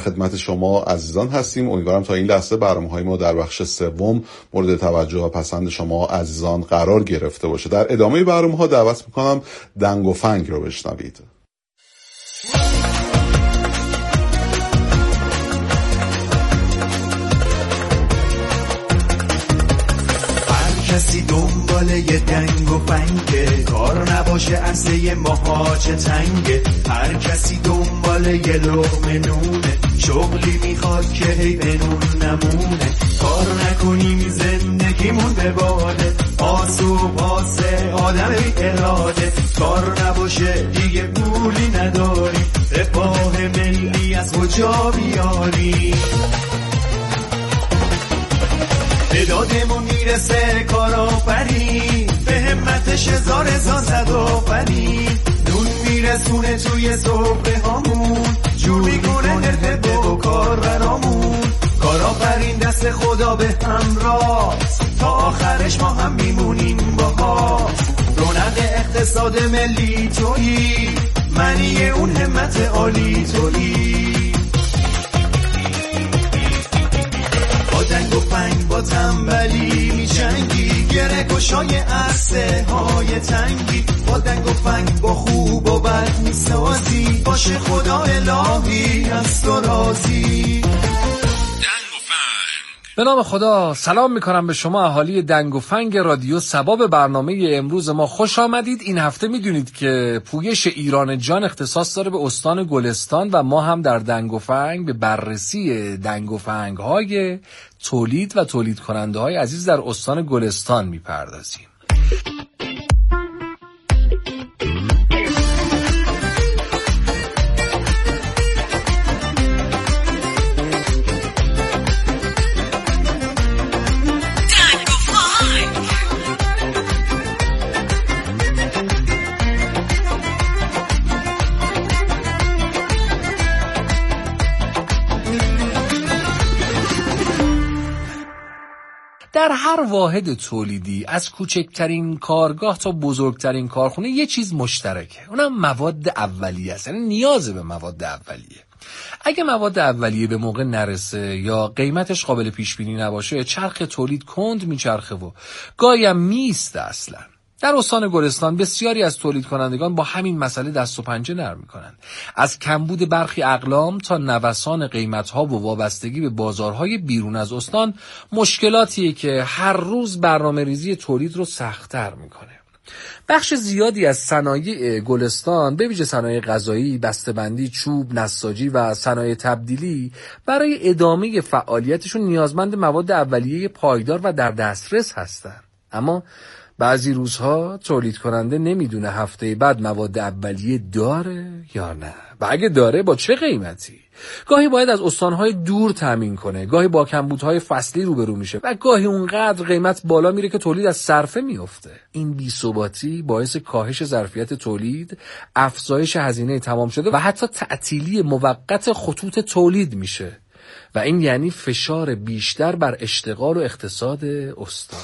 خدمت شما عزیزان هستیم. امیدوارم تا این لحظه برنامه‌های ما در بخش سوم مورد توجه و پسند شما عزیزان قرار گرفته باشه. در ادامه برنامه‌ها دعوت می‌کنم دنگ و فنگ رو بشنوید. کسی دنبال یه دنگ و فنگه، کار نباشه عرصه ماها چه تنگه. هر کسی دنبال یه لقمه نونه، شغلی میخواد که هی به نون نمونه. کار نکنیم زندگیمون به باده، پاس و پاس آدم بی اراده. کار نباشه دیگه پولی نداریم، رفاه ملی از کجا بیاریم؟ به دادمون میرسه کارآفرین، به همتش هزار زد آفرین. نون میرسونه توی صبح هامون، جور میکنه حرفه و کار برامون. کارآفرین دست خدا به همراه، تا آخرش ما هم میمونیم باها. رونق اقتصاد ملی تویی، معنی اون همت عالی تویی. با دنگ و فنگ با تنبلی میجنگی، گره گشای عرصه های تنگی. با دنگ و فنگ با خوب و بد میسازی، باشه خدا الهی از تو راضی. به نام خدا سلام میکنم به شما اهالی دنگ و فنگ رادیو سبا. به برنامه امروز ما خوش آمدید. این هفته میدونید که پویش ایران جان اختصاص داره به استان گلستان و ما هم در دنگ و فنگ به بررسی دنگ و فنگ های تولید و تولید کننده های عزیز در استان گلستان میپردازیم. در هر واحد تولیدی از کوچکترین کارگاه تا بزرگترین کارخونه یه چیز مشترکه، اونم مواد اولیه است. یعنی نیاز به مواد اولیه. اگه مواد اولیه به موقع نرسه یا قیمتش قابل پیش بینی نباشه، چرخ تولید کند میچرخه و گاهی هم میسته اصلا. در استان گلستان بسیاری از تولید کنندگان با همین مسئله دست و پنجه نرم میکنن. از کمبود برخی اقلام تا نوسان قیمت‌ها و وابستگی به بازارهای بیرون از استان، مشکلاتیه که هر روز برنامه‌ریزی تولید رو سخت‌تر میکنه. بخش زیادی از صنایع گلستان به ویژه صنایع غذایی، بسته‌بندی، چوب، نساجی و صنایع تبدیلی برای ادامه فعالیتشون نیازمند مواد اولیه پایدار و در دسترس هستن. اما بعضی روزها تولید کننده نمیدونه هفته بعد مواد اولیه داره یا نه و اگه داره با چه قیمتی. گاهی باید از استانهای دور تامین کنه، گاهی با کمبودهای فصلی روبرو میشه و گاهی اونقدر قیمت بالا میره که تولید از صرفه میفته. این بی‌ثباتی باعث کاهش ظرفیت تولید، افزایش هزینه تمام شده و حتی تعطیلی موقت خطوط تولید میشه و این یعنی فشار بیشتر بر اشتغال و اقتصاد استان.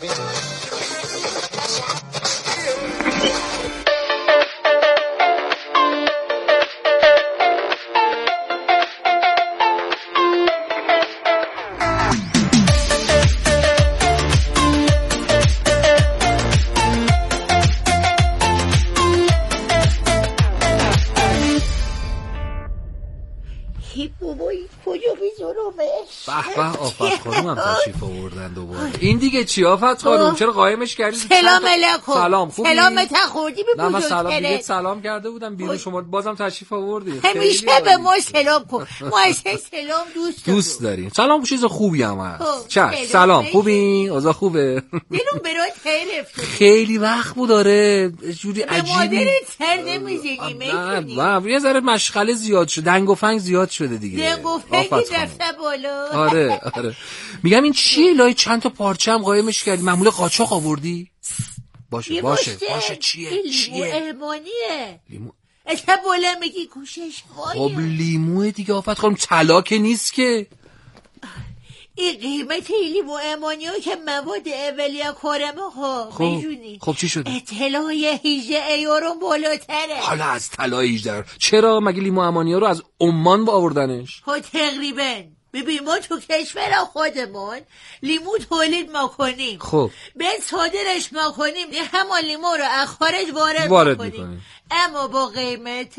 به آفت خانوم هم تشریف آوردن دوباره. این دیگه چی آفت خانوم؟ چرا قایمش کردی؟ سلام علیکم. سلام، خوبی؟ سلام تا خوردی به بزرگتره. نه من سلام دیگه سلام کرده بودم بیرون، شما بازم تشریف آوردی. همیشه به ما سلام کن. ما اصلا سلام دوست داریم. سلام چیز خوبی هم هست. چش سلام، خوبی؟ اوضاع خوبه؟ اینو برات حرف. خیلی وقت بود داره جوری عجیبی. مادرت سر نمیزنی میکنی. نه یه ذره مشغله زیاد شده، دنگ و فنگ زیاد شده دیگه. دنگ و فنگ رفته بالا. آره میگم این چیه لای چند تا پارچه هم قایمش کردی؟ معموله قاچاق آوردی؟ باشه چیه؟ لیمو المانیه. لیمو اصلا بالا میگی کوشش های. خب لیموه دیگه آفت خانم، طلا که نیست که. این قیمت لیمو امانیو که مواد اولیه کارما ها میجونی. خب چی شده؟ طلای 18 یورو بالاتره. حالا از طلای 18 چرا؟ مگه لیمو امانیو رو از عمان آوردنش؟ خب تقریبا. ببین ما تو کشور خودمون لیمو تولید میکنیم. خب بعد صادرش میکنیم، همون لیمو رو از خارج وارد میکنیم. اما با قیمت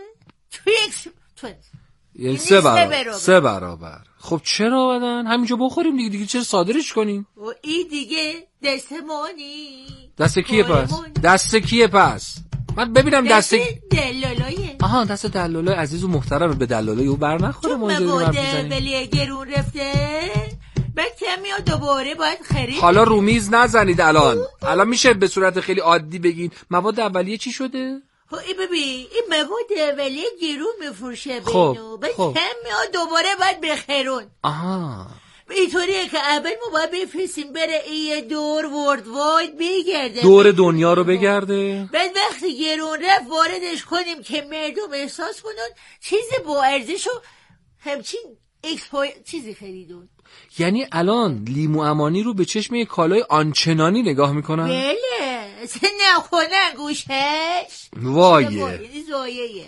یعنی 3 برابر. خب چرا بدن؟ همینجا بخوریم دیگه چرا صادرش کنیم؟ و این دیگه دستمانی. دست کیه پس؟ من ببینم دست دلالایه. آها دست دلالای عزیز و محترم. به دلالای او بر نخوره ما اینجوری حرف بزنیم. ولی گرون رفته بعد که میاد دوباره باید خرید. حالا رومیز نزنید الان میشه به صورت خیلی عادی بگین مواد اولیه چی شده؟ ببین این مواد اولیه گرون میفروشه بینو بعد کم میاد دوباره باید بخرون. آها اینطوریه که اول ما باید بفرستیم بره این دور ورد واید بگرده، دور دنیا رو بگرده. بعد وقتی گرون رفت واردش کنیم که مردم احساس کنن چیزی با ارزش و همچین چیزی خریدون. یعنی الان لیمو امانی رو به چشم یک کالای آنچنانی نگاه میکنن؟ بله نکنن گوشش وایه زایه.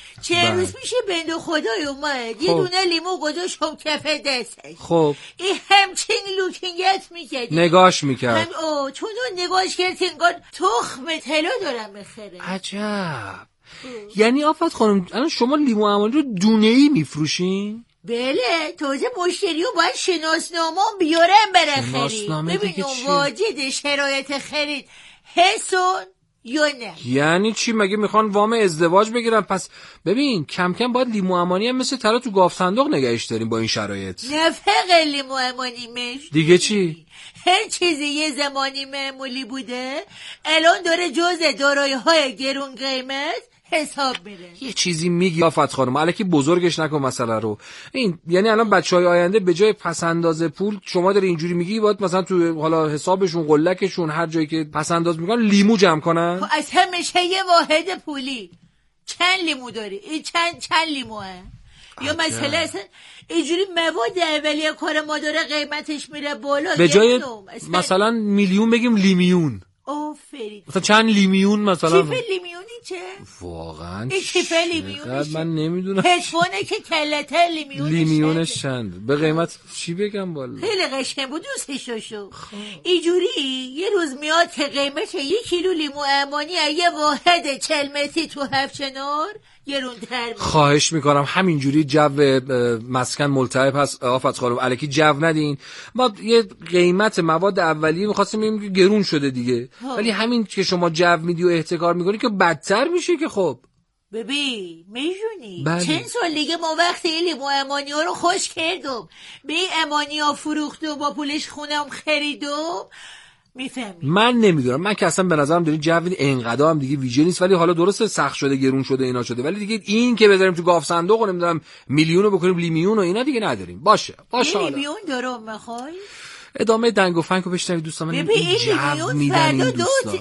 چه روز میشه بنده خدای اومد یه دونه لیمو گذاشتم کف دستش. خب این همچین لوکینگت میکرد نگاش میکرد چون نگاش کرد انگار تخم طلا دارم بخره. عجب. یعنی آفت خانم الان شما لیمو امانی رو دونه‌ای میفروشین؟ بله تازه مشتریون باید شناسنامه بیارن برن خرید. ببینیم واجد شرایط خرید حسون یا نه. یعنی چی؟ مگه میخوان وام ازدواج بگیرن؟ پس ببین کم کم باید لیمو امانی هم مثل طلا تو گاف صندوق نگهش داریم با این شرایط. نه فقط لیمو امانی دیگه چی؟ هر چیزی یه زمانی معمولی بوده الان داره جزء دارایی‌های گرون قیمت حساب میره. یه چیزی میگی آفت خانم الکی بزرگش نکن مسئله رو. این یعنی الان بچهای آینده به جای پس انداز پول شما داری اینجوری میگی باید مثلا تو حالا حسابشون قلکشون هر جایی که پس انداز میکنن لیمو جمع کنن؟ از همیشه یه واحد پولی چند لیمو داری؟ این چند لیموه؟ یا مثلا اصلا اینجوری مواد اولیه کار ما داره قیمتش میره بالا به جای مثلا میلیون بگیم لیمیون. آفرین. مثلا چند لیمیون مثلا کیف لیمیونی چه؟ واقعا این کیف لیمیونی چه؟ من نمیدونم. هدفونه که کلته لیمیونش چند؟ به قیمت چی بگم والا؟ خیلی قشنگ بود دوستش شو. اینجوری یه روز میاد که قیمت 1 کیلو لیمو امانی یه واحد 40 متری تو هفچنار گرونتر. خواهش میکنم همینجوری جو مسکن ملتهب هست آفت خانم الکی جو ندین. ما یه قیمت مواد اولیه می‌خواستیم بگیم که گرون شده دیگه ولی همین که شما جو میدی و احتکار میکنی که بدتر میشه که. خب ببین میجونی چند سال دیگه ما وقتی لیمو امانی ها رو خوش کردم به این امانی ها فروختم با پولش خونم خریدم میفهمی. من نمیدونم من که اصلا به نظرم دارین جو اینقدر هم دیگه ویژه نیست ولی حالا درسته سخت شده گرون شده اینا شده ولی دیگه این که بذاریم تو گاف صندوق و نمیدونم میلیونو بکنیم لیمیون و اینا دیگه نداریم. باشه لیمیون دارم میخوای ادامه دنگ و فنگ رو بشنوید دوستان. من این جو میدن این دوستان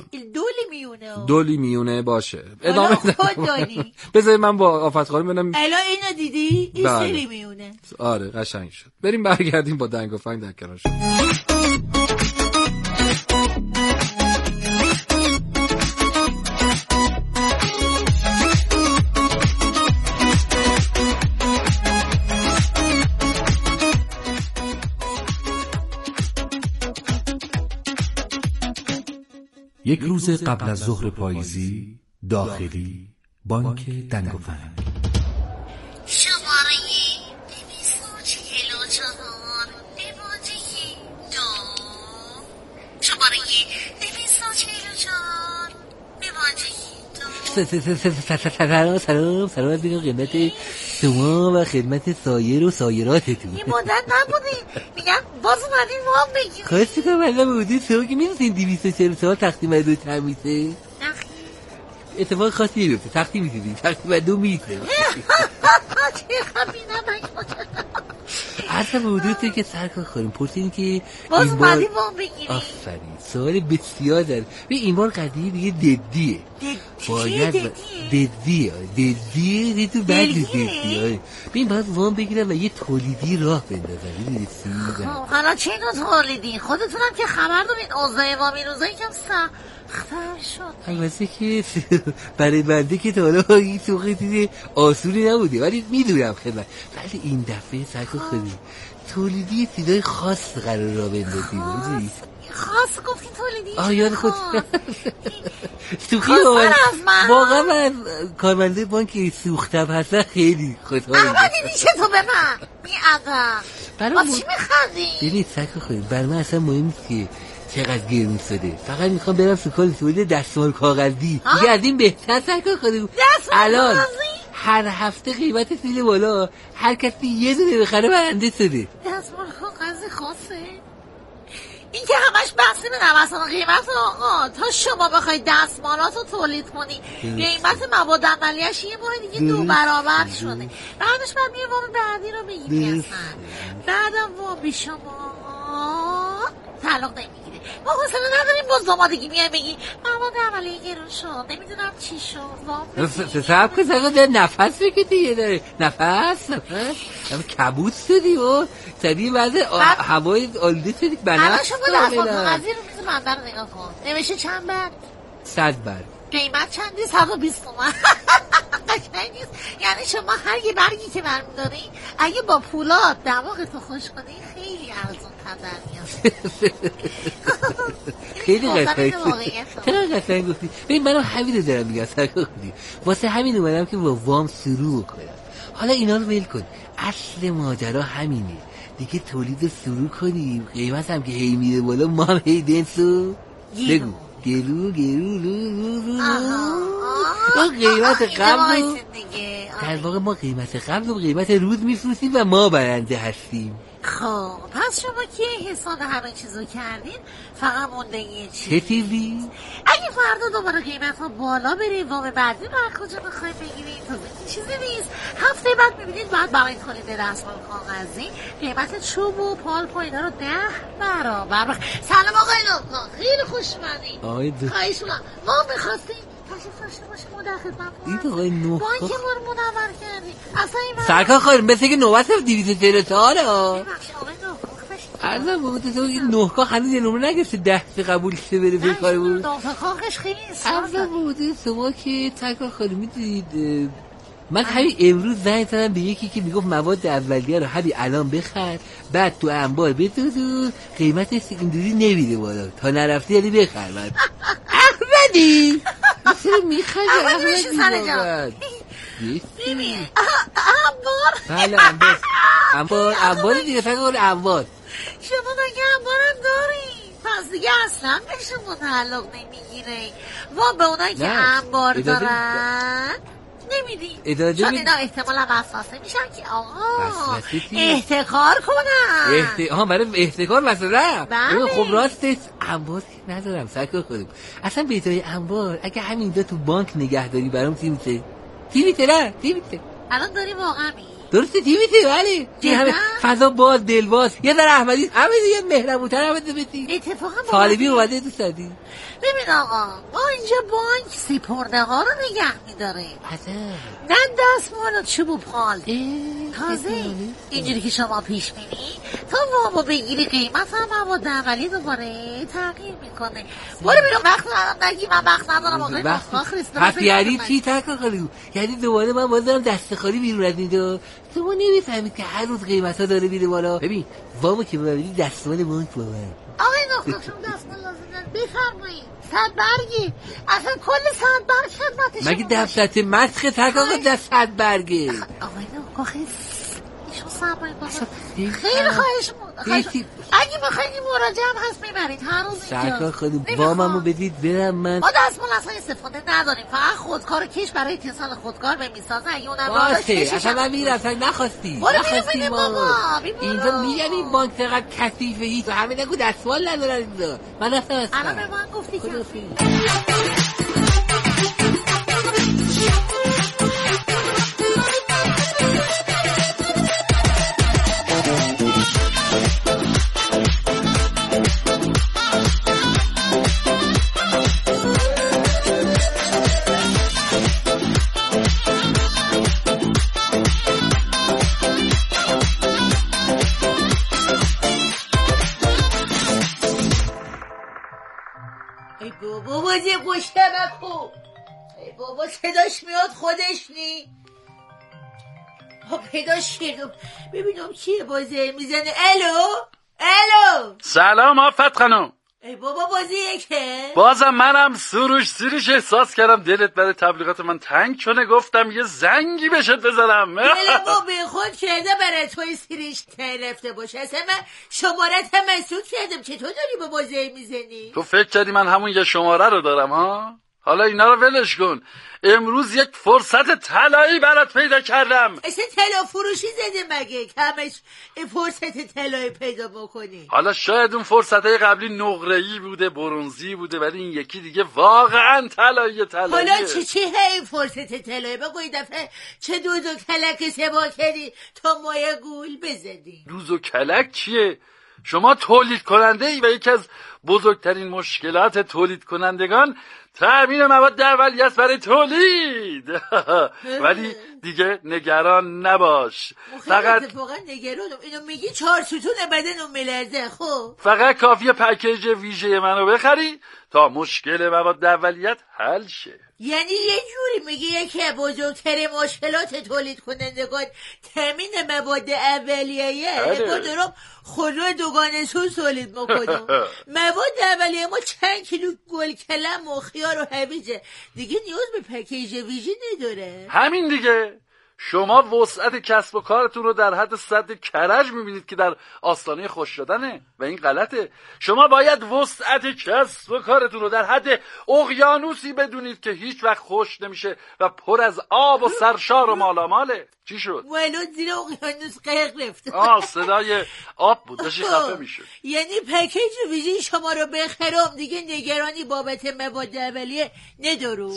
2 لیمیونه باشه. ادامه بذارید من با آفت خانم ببینم الان اینو دیدی این 3 لیمیونه. آره قشنگ شد. بریم برگردیم با دنگ و فنگ در کنار شد. یک روز قبل از ظهر پاییزی داخلی بانک دنگ و فنگ. شماره 244 نماده 2 شماره 244 نماده 2 سلام از بینم قیمت شما و خدمت سایر و سایراتتون. این مدت نبودی میگم باز اومدین وام بگیریم. خواستی که من بودی سوال که میدونستین 240 سال تقسیم 2 تمیزه اتفاق خاصی بیفته تقسیم میدونی تقسیم 2 میشه چه خبینه اصلا بودی که سرکار خوریم پرسین که باز اومدین وام بگیریم. آفرین سوال بسیار داره. به این بار قضیه دیگه ددیه. باید ددیه تو بعد ددیه. ببین باید وام بگیرم و یه تولیدی راه بندازم. حالا چه نوع تولیدی؟ خودتونم که خبر دارین اوضاع وام این روزا یکم سخت‌تر شد. البته که برای بنده که تا حالا این سوق چیز آسونی نبوده، ولی میدونم خدمت. ولی این دفعه سرکو خودی تولیدی چیزای خاص قرار را بندازیم. خاص گفتین تولیدی؟ یاد خود سوخی واقعا من کارمنده بانک سوختم هستن خیلی خوشحال. اما دیدی چطور به من میادم با چی میخوادی؟ ببینید سرکو خودی بر من اصلا مهم نیست که چقدر گرون شده، فقط میخوام برم سوکال تولید دستمال کاغذی دیگه. از این بهتر سرکو خودی الان هر هفته قیمت سیل بالا، هر کسی یه دونه بخره برنده شده. دستمال کاغذی خاصه؟ این که همش بحثی به نوسان قیمت آقا. تا شما بخواید دستمالاتو تولید کنی قیمت مواد اولیه‌اش یه بار دیگه 2 برابر شده. بعدش بعد میره وام بعدی رو بگیری. اصلا بعدم وام شما تعلق نمیگیره. ما حوصله نداریم باز دامادگی میای بگی مواد اولیه گرون شد نمیدونم چی شد. وام صبر کن سرکو در نفس بکشی یه داره. نفس کبود شدی و سریع بعد هوای آلوده شدی. الان شما دستمال کاغذی رو میز منبر رو نگاه کن. نوشته چند برگ؟ 100 برگ. قیمت چندی؟ 120 تومن. قشنگ نیست؟ یعنی شما هر یه برگی که برمی‌داری اگه با پولاد دماغتو خوش کنی خیلی ارزون تر میاد. خیلی قشنگ چرا قشنگ گفتی؟ ببین منم همین رو دارم میگم سرکو خودی. واسه همین اومدم که با وام شروع کنم. حالا اینا رو ول کن، اصل ماجرا همینه دیگه. تولید شروع کنیم، قیمت هم که هی میره بالا، ما هم هی دنسو بگو گلو قیمت قبل در واقع ما قیمت قبل و قیمت روز میفروشیم و ما برنده هستیم. خب پس شما که حساب همه چیزو کردین فقط مونده یه چه چیزی؟ اگه فردا دوباره قیمت ها بالا بره وام بعدی رو از کجا بخواید بگیرید؟ چیزی نیست. هفته بعد میبینید بعد برای تولید دستمال کاغذی قیمت چوب و پالپ و اینا رو 10 برابر. سلام آقای نوکا، خیلی خوش اومدین. خواهش می‌کنم وام می‌خواستین تشریف داشته باشه ما در خدمتتون. این آقای نوکا بانک ما رو منور کردی. اصلا این سرکار خانم مثل که نوبت 244 عرضم بابت تو این نوکا هنوز یه نمره نگرفته 10 قبول شه بره به کار بود. نوکاش خیلی عرضم بابت شما که سرکار خانم میدونید من همین امروز زنگ زدم به یکی که میگفت مواد اولیه رو همین الان بخر، بعد تو انبار بذار، قیمتش اینجوری نمیره بالا، تا نرفتی یعنی بخر. بعد احمدی چرا میخوای احمدی؟ ببین بله انبار دیگه فقط انبار. شما مگه انبارم داری؟ پس دیگه اصلا به شما تعلق نمیگیره. و به اونایی که انبار دارن نمیدی چون اینا احتمالا وسوسه میشن که آقا احتکار کنن. برای احتکار مثلا. بله. خب راستش انبار ندارم سرکار خودم. اصلا به جای انبار اگه همینجا تو بانک نگهداری برام تی میته. الان داری واقعا درسته تی میته ولی همه فضا باز دلواز یه در احمدی یه مهربونتر همه بتی اتفاقا طالبی اومده تو سادی. ببین آقا ما اینجا بانک سپرده ها رو نگه میداره نه دستمال چوب و پال. تازه اینجوری که شما پیش میری تا وامو بگیری قیمت هم مواد اولیه دوباره تغییر میکنه. برو بیرون وقت ندارم نگی من وقت ندارم آقای پس یعنی چی تکاکالیو؟ یعنی دوباره من باز دارم دست خالی بیرون از اینجا. شما نمیفهمید که هر روز قیمت ها داره میره بالا. ببین وامو که ببینید دستمال بانک باور آقای نخواهم دستمال لازم دارم بفرمایید 100 برگی اصلا کل 100 برگ خدمت شما مگه دفترت مسخ تکاکا در 100 برگه. آقای نخواهم ایشون سرمایه بازار خیلی خواهش اگه بخواید این مراجعه هم هست میبرید هر روز اینجا. سرکار خودم واممو بدید برم من. ما دستمال اصلا استفاده نداریم فقط خودکار کش برای اتصال خودکار به میسازن اگه اونم راه داشت اصلا من میرم اصلا نخواستی بابا اینجا میگن این بانک چقدر کثیفه هیچ و همه نگو دستمال ندارن اینجا. من رفتم الان به من گفتی که بابا یه گوشه بکن. ای بابا صداش میاد خودش نی. پیداش کردم ببینم چیه بازه میزنه. الو سلام آفت خانم. ای بابا بازی یکه. بازم منم سروش احساس کردم دلت برای تبلیغات من تنگ شده، گفتم یه زنگی بهت بزنم. دلمو بی خود کرده برای توی سیریش رفته باشه. اصلا من شمارت هم مسعود کردم، چطور داری با بازی میزنی؟ تو فکر کردی من همون یه شماره رو دارم ها؟ حالا اینا رو ولش کن. امروز یک فرصت طلایی برات پیدا کردم. اصلا طلا فروشی زده مگه کمش فرصت طلایی پیدا بکنی؟ حالا شاید اون فرصتای قبلی نقره‌ای بوده، برنزی بوده، ولی این یکی دیگه واقعا طلاییه. حالا چی هی فرصت طلایی؟ بگو این دفعه چه دوز و کلک سبا کردی تا مایه گول بزدی؟ دوز و کلک چیه؟ شما تولید کننده ای و یکی از بزرگترین مشکلات تولید کنندگان تأمین مواد اولیه است برای تولید. ولی دیگه نگران نباش. فقط اتفاقا نگرانم. اینو میگی 4 ستون بدنم میلرزه. خب فقط کافیه پکیج ویژه منو بخری تا مشکل مواد اولیت حل شه. یعنی یه جوری میگی یکی از بزرگترین مشکلات تولید کنندگان تامین مواد اولیه. ما دارم خودرو دوگانه سوز تولید میکنم. مواد اولیه ما چند کیلو گل کلم و خیار و هویجه، دیگه نیاز به پکیج ویژه نداره. همین دیگه. شما وسعت کسب و کارتون رو در حد سد کرج میبینید که در آستانه خوش شدنه و این غلطه. شما باید وسعت کسب و کارتون رو در حد اقیانوسی بدونید که هیچ وقت خوش نمیشه و پر از آب و سرشار و مالاماله. چی شد؟ ولو زیر اقیانوس غرق رفت. صدای آب بود، داشتی خفه میشد. یعنی پکیج ویژه شما رو بخرم دیگه نگرانی بابت مواد اولیه ندارم.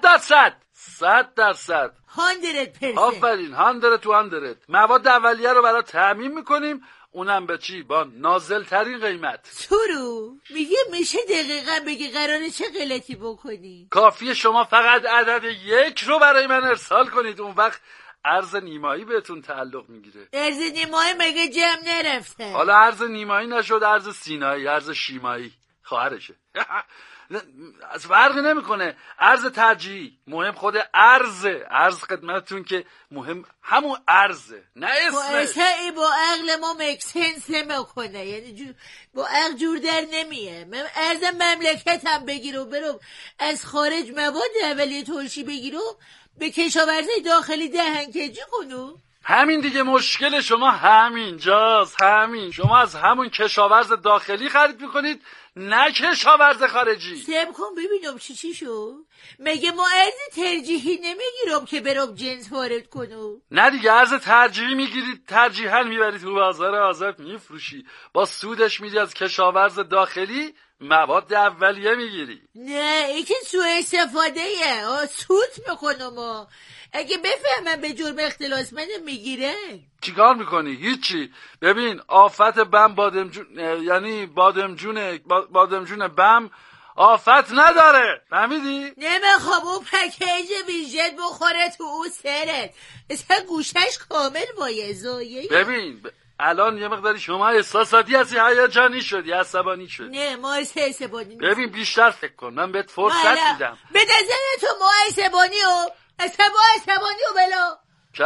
100%. 100%. آفرین. 100 مواد اولیه رو برای تأمین میکنیم، اونم به چی؟ با نازل ترین قیمت. تو میگه میشه دقیقا بگی قراره چه غلطی بکنی؟ کافیه شما فقط عدد 1 رو برای من ارسال کنید، اون وقت ارز نیمایی بهتون تعلق میگیره. ارز نیمایی مگه جمع نرفته؟ حالا ارز نیمایی نشد، ارز سینایی، ارز شیمایی خواهرشه. از فرقی نمیکنه. ارز ترجیحی مهم خود ارز خدمتتون که مهم همون ارزه نه اسمش. ای با عقل ما مکسنس نمیکنه، یعنی با عقل جور در نمیه. من ارز مملکتم بگیرم برم از خارج مواد اولیه ترشی بگیرم به کشاورزی داخلی دهنکجی کنم. همین دیگه. مشکل شما همینجاست. شما از همون کشاورز داخلی خرید میکنید نه کشاورز خارجی. سب کن ببینم چی شو. مگه ما ارز ترجیحی نمیگیرم که برم جنس وارد کنم؟ نه دیگه، ارز ترجیحی میگیرید، ترجیحاً میبرید تو بازار آزاد میفروشی، با سودش میدی از کشاورز داخلی مواد اولیه میگیری. نه این که سوء استفاده سود میکنم. اگه بفهمم به جرم اختلاس من میگیره چیکار میکنی؟ هیچی. ببین آفت بم یعنی بادمجون بم آفت نداره، فهمیدی؟ نمیخوام اون پکیج ویژت بخوره تو اون سرت. اصلا گوشش کامل بایزه. ببین الان یه مقداری شما احساساتی هستی، هیجانی شدی، عصبانی شدی. نه ما عصبانی. ببین بیشتر فکر کن، من بهت فرصت میدم. به نظر تو ما عصبانی و بلا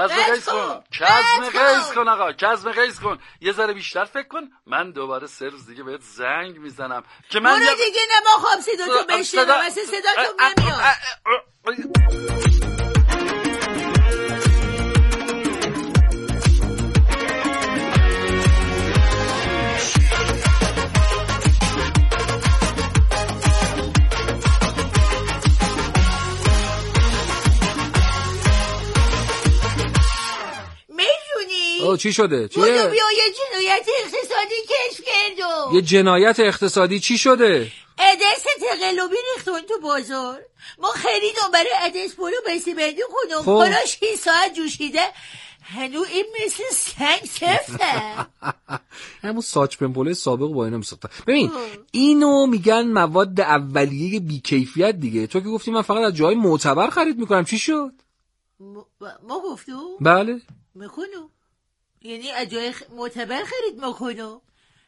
کزم قیس کن. یه ذره بیشتر فکر کن. من دوباره 3 روز دیگه بهت زنگ میزنم که من برو دیگه نمیخوام صداتو بشنوم. مثل صداتو نمیاد. چی شده؟ چیه؟ بیا یه جنایت اقتصادی کشف کردم. یه جنایت اقتصادی چی شده؟ عدس تقلبی ریختون تو بازار. ما خریدم برای عدس پلو بسی بندی کنم. حالا 6 ساعت جوشیده هنو این مثل سنگ سفته. همون ساچ پنپوله سابق با اینا میساختن. ببین اینو میگن مواد اولیه بیکیفیت دیگه. تو که گفتی من فقط از جای معتبر خرید میکنم، چی شد؟ ما گفتم؟ بله میکنم. یعنی از جای معتبر خرید میکنم.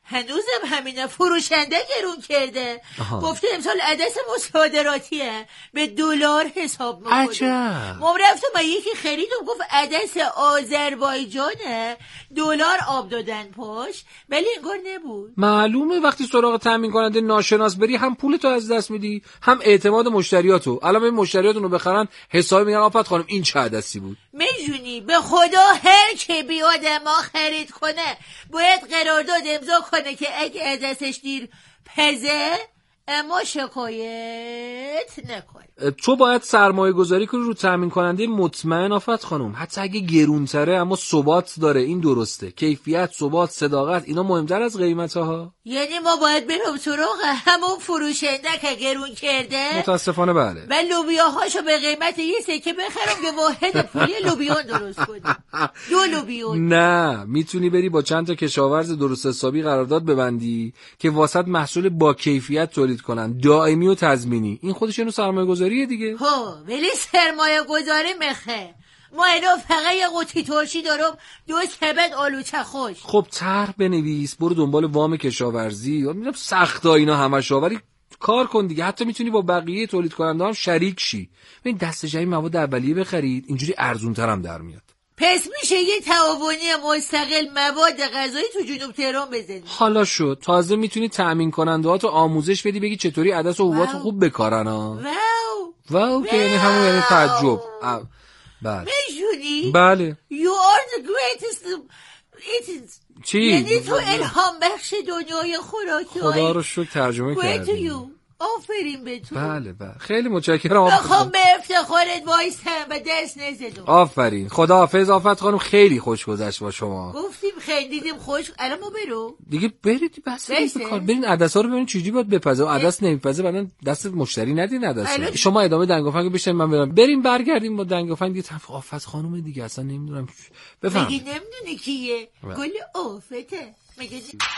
هنوزم همینه، فروشنده گرون کرده. گفته امسال عدس مصادراتیه، به دلار حساب میکنه. عجب. ما رفتم با یکی خریدم، گفت عدس آذربایجانه، دلار آب دادن پاش، ولی انگار نبود. معلومه وقتی سراغ تامین کننده ناشناس بری هم پولتو از دست میدی، هم اعتماد مشتریاتو. الان این مشتریاتونو بخرن حساب میگن آفت خانم این چه عدسی بود. میجونی به خدا هر کی بیاد ما خرید کنه باید قرارداد امضا کنه که اگه عدسش دیر پزه اما شکایت نکنه. تو باید سرمایه گذاری کنی رو تامین کننده مطمئن آفت خانم، حتی اگه گرونتره اما ثبات داره. این درسته، کیفیت، ثبات، صداقت اینا مهمتر از قیمتها. یعنی ما باید بریم سراغ همون فروشنده که گرون کرده؟ متاسفانه بله. و لوبیاهاشو به قیمت یه سکه بخرم که واحد پولی لوبیان درست کنیم. 2 لوبیان. نه، میتونی بری با چند تا کشاورز درست حسابی قرارداد ببندی که واسط محصول با کیفیت تولید کنن، دائمی و تضمینی. این خودش اینو سرمایه گذاریه دیگه. ولی سرمایه گذاری مخه. ما اینو فقط یه قوطی ترشی دارم، 2 کبد آلوچه خوش. خب طرح بنویس، برو دنبال وام کشاورزی. میگم سختا اینا همش، ولی کار کن دیگه. حتی میتونی با بقیه تولید کننده هم شریک شی. ببین دست جمعی مواد اولیه بخرید، اینجوری ارزون‌تر هم در میاد. پس میشه یه تعاونی مستقل مواد غذایی تو جنوب تهران بزنی. حالا شد. تازه میتونی تامین کننده‌هاتو آموزش بدی، بگی چطوری عدس و حبوباتو خوب بکارن ها. واو که یعنی همون یعنی تعجب. بله. میجونی؟ بله. You are the greatest. چی؟ یعنی تو الهام بخش دنیای خوراکی. خدا رو شکر ترجمه کردی. آفرین به تو. بله بله خیلی متشکرم. بخوام به افتخارت وایستم و دست نزدم. آفرین. خداحافظ آفت خانم، خیلی خوش گذشت با شما. گفتیم خندیدیم خوش. الان ما برو دیگه برید بس بکار. برین عدس‌ها رو ببینید چجوری باید بپزه. عدس نمیپزه بعدن دست مشتری ندین عدس. شما ادامه دنگ و فنگ بشین، من برم. بریم برگردیم با دنگ و فنگ دیگه. آفت خانم دیگه اصلا نمیدونم بفهم. مگه نمیدونی کیه؟ گل آفته. مگه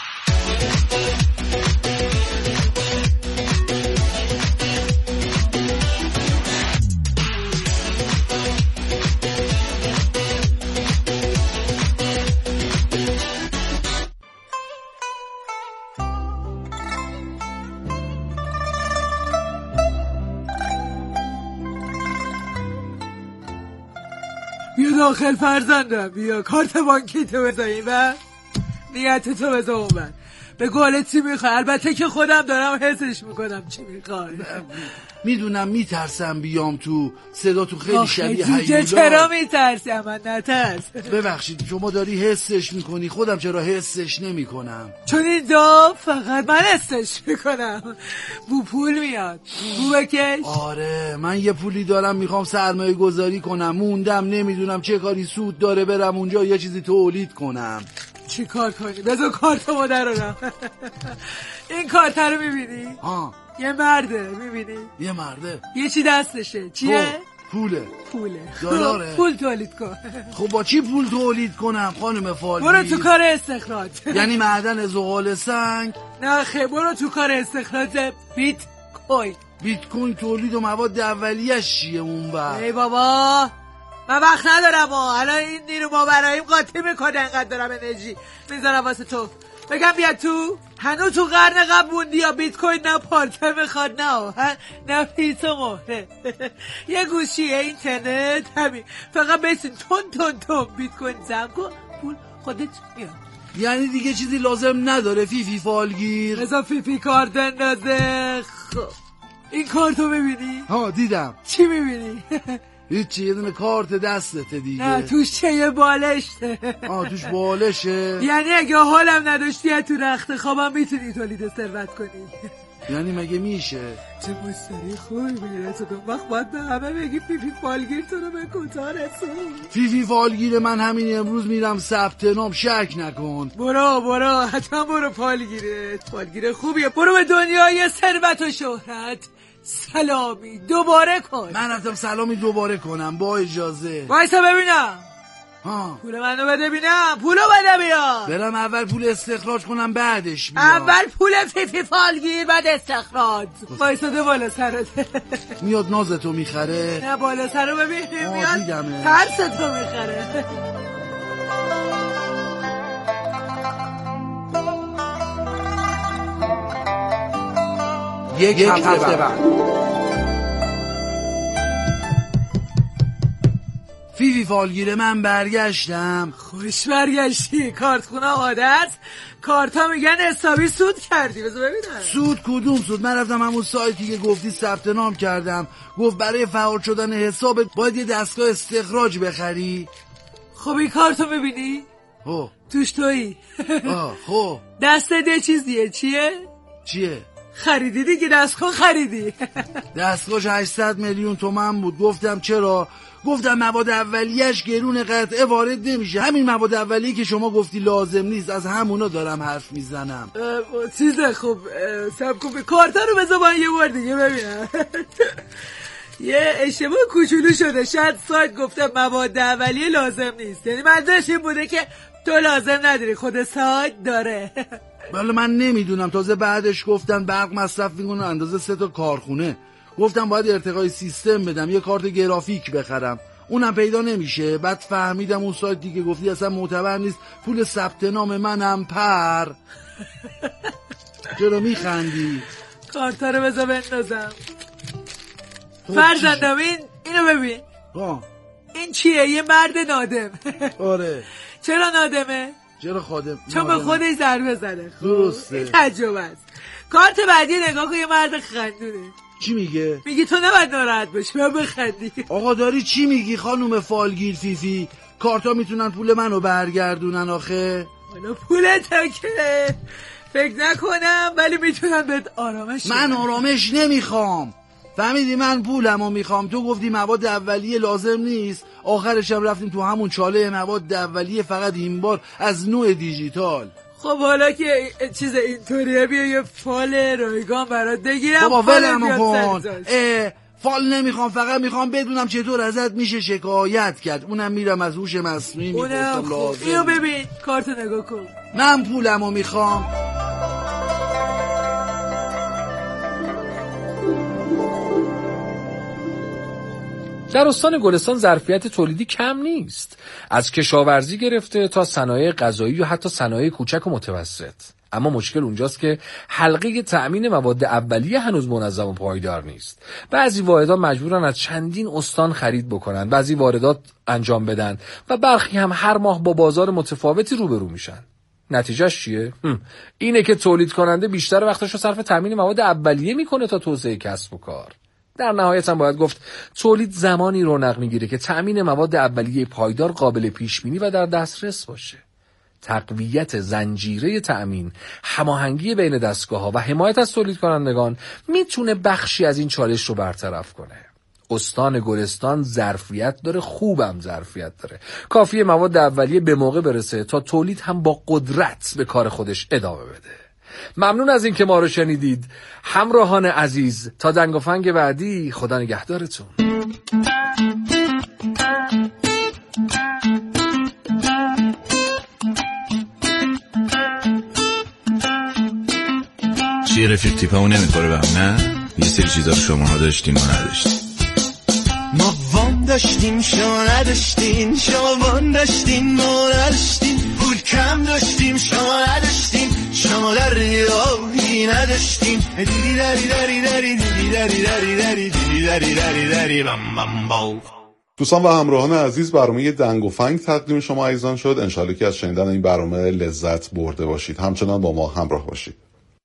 بیا داخل فرزندم، بیا کارت بانکی تو بذاری و نیت تو بذار اون. به قولت چی میخوای؟ البته که خودم دارم حسش میکنم چی میخوای. میدونم میترسم بیام تو، صدا تو خیلی شبیه هیولا. چرا میترسی؟ من نترس. ببخشید شما داری حسش میکنی، خودم چرا حسش نمیکنم؟ چون اینجا فقط من حسش میکنم. بو پول میاد، بو بکش. آره من یه پولی دارم میخوام سرمایه گذاری کنم، موندم نمیدونم چه کاری سود داره برم اونجا یه چیزی تولید کنم. چی کار کنی؟ بذار کارتمو درارم. این کارت رو میبینی؟ یه مرده، میبینی؟ یه مرده؟ یه چی دستشه، چیه؟ پوله. دلاره؟ پول تولید کن. خب با چی پول تولید کنم خانم فالگیر؟ برو تو کار استخراج. یعنی معدن زغال سنگ؟ نه خیلی، برو تو کار استخراج بیت کوین تولید و مواد اولیه‌اش چیه اون وقت؟ ای بابا من وقت ندارم الان این نیرو ماوراییم قاطی میکنه، انقدر دارم انرژی میذارم واسه تو. بگم بیا تو، هنوز تو قرن قبل موندی یا بیت کوین نه پارچه میخواد نه پیس و مهره. یه گوشیه اینترنت همین، فقط بسین تون بیت کوین زم کن پول خودت میاد. یعنی دیگه چیزی لازم نداره فیفی فالگیر؟ بذار فیفی کارت اندازه. خب این کارتو ببینی؟ ها دیدم. چی میبینی؟ هیچی، یه دونه کارت دستته دیگه. نه توش چه یه بالشته. توش بالشه. یعنی اگه حالم نداشتی تو رخت خوابم میتونی تولید ثروت کنی. یعنی مگه میشه؟ چه مشتری خوبی میرسه تو وقت باید به همه بگی فیفی فالگیر تو رو به کجا رسون. فیفی فالگیر من همین امروز میرم ثبت نام، شک نکن. برو حتما برو. فالگیر خوبیه. برو به دنیای ثروت و شهرت سلامی دوباره کن. من رفتم سلامی دوباره کنم با اجازه. وایسا ببینم. پول منو بده ببینم. پولو بده بیا. برم اول پول استخراج کنم بعدش بیام. اول پول فیفی فالگیر بعد استخراج. وایسا ده بالا سرت. میاد نازتو میخره. نه بالا سرو ببین میاد ترستو میخره. یک هفته بعد. فیفی فالگیر من برگشتم. خوش برگشتی. کارتخونه عادت کارتا میگن حسابی سود کردی. بذار ببینم. سود کدوم سود؟ من رفتم همون سایتی که گفتی ثبت نام کردم. گفت برای فعال شدن حسابت باید یه دستگاه استخراج بخری. خب این کارتو ببینی؟ توش تویی. خب دستت یه چیز دیگه. چیه؟ خریدی دیگه. دستگاه خریدی. دستگاهش 800 میلیون تومان بود. گفتم چرا؟ گفتم مواد اولیه‌اش گرون، قطعه وارد نمیشه. همین مواد اولیه که شما گفتی لازم نیست، از همونا دارم حرف میزنم. چیزه خوب. سب کن کارتا رو بذار من یه بار دیگه ببینم. یه اشتباه کوچولو شده. شاید سایت گفته مواد اولیه لازم نیست، یعنی منظورش این بوده که تو لازم نداری، خود سایت داره. بله من نمیدونم. تازه بعدش گفتن برق مصرف میکنه اندازه 3 تا کارخونه. گفتم باید ارتقای سیستم بدم، یه کارت گرافیک بخرم، اونم پیدا نمیشه. بعد فهمیدم اون سایت دیگه گفتی اصلا معتبر نیست، پول ثبت نام منم پر. چرا میخندی؟ کارتا رو بذار بندازم. فرزندم اینو ببین. این چیه؟ یه مرد نادم. آره. چرا نادمه؟ چرا خادم؟ چون به خودش ضربه زده. درسته. این تجربه است. کارت بعدی نگاه کن. یه مرد خندونه. چی میگه؟ میگی تو نباید ناراحت باشی، باید بخندی. آقا داری چی میگی خانوم فالگیر فیفی؟ کارتا میتونن پول منو برگردونن آخه؟ حالا پولت که فکر نکنم، ولی میتونن بهت آرامش. من آرامش نمیخوام، فهمیدی؟ من پولمو میخوام. تو گفتی مواد اولیه لازم نیست، آخرش هم رفتیم تو همون چاله مواد اولیه، فقط این بار از نوع دیجیتال. خب حالا که چیز اینطوریه بیا یه فال رایگان برات بگیرم. بابا ولمو کن. فال نمیخوام، فقط میخوام بدونم چطور ازت میشه شکایت کرد. اونم میرم از هوش مصنوعی میپرسم لازم. اینو ببین، کارتو نگاه کن. من پولمو میخوام. در استان گلستان ظرفیت تولیدی کم نیست، از کشاورزی گرفته تا صنایع غذایی و حتی صنایع کوچک و متوسط. اما مشکل اونجاست که حلقه تأمین مواد اولیه هنوز منظم و پایدار نیست. بعضی واحدها مجبورن از چندین استان خرید بکنن، بعضی واردات انجام بدن و برخی هم هر ماه با بازار متفاوتی روبرو میشن. نتیجهش چیه؟ اینه که تولید کننده بیشتر وقتشو صرف تأمین مواد اولیه میکنه تا توسعه کسب و کار. در نهایت هم باید گفت تولید زمانی رونق میگیره که تأمین مواد اولیه پایدار قابل پیش بینی و در دسترس باشه. تقویت زنجیره تأمین، هماهنگی بین دستگاه‌ها و حمایت از تولید کنندگان میتونه بخشی از این چالش رو برطرف کنه. استان گلستان ظرفیت داره، خوبم ظرفیت داره. کافیه مواد اولیه به موقع برسه تا تولید هم با قدرت به کار خودش ادامه بده. ممنون از این که ما رو شنیدید. همراهان عزیز، تا دنگ و فنگ بعدی، خدا نگهدارتون. چیه رفیق تیپمون نمیخوره به هم؟ نه؟ یه سری چیزا رو شماها داشتیم و نداشتیم. ما وام داشتیم شما نداشتین، شما وام داشتین ما نداشتین، پول کم داشتیم شما نداشتین، شما در ریاهی نداشتین. دیدی داری داری داری دیدی داری داری داری دیدی داری داری داری بم بم باو. دوستان و همراهان عزیز، برنامه دنگ و فنگ تقدیم شما عزیزان شد. انشالله که از شنیدن این برنامه لذت برده باشید. همچنان با ما همراه باشید.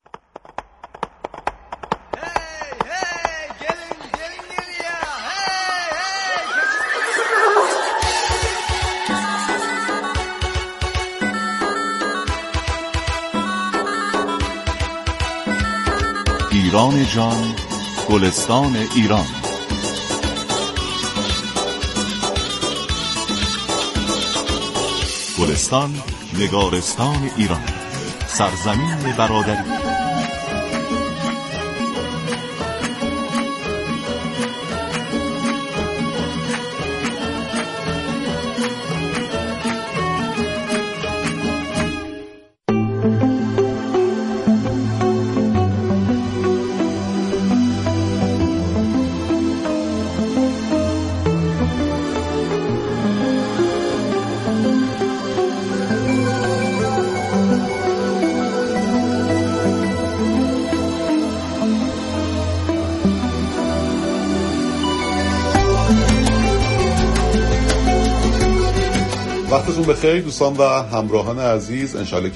ایران جان، گلستان ایران. گلستان، نگارستان ایران، سرزمین برادری. وقتتون بخیر دوستان و همراهان عزیز. انشالله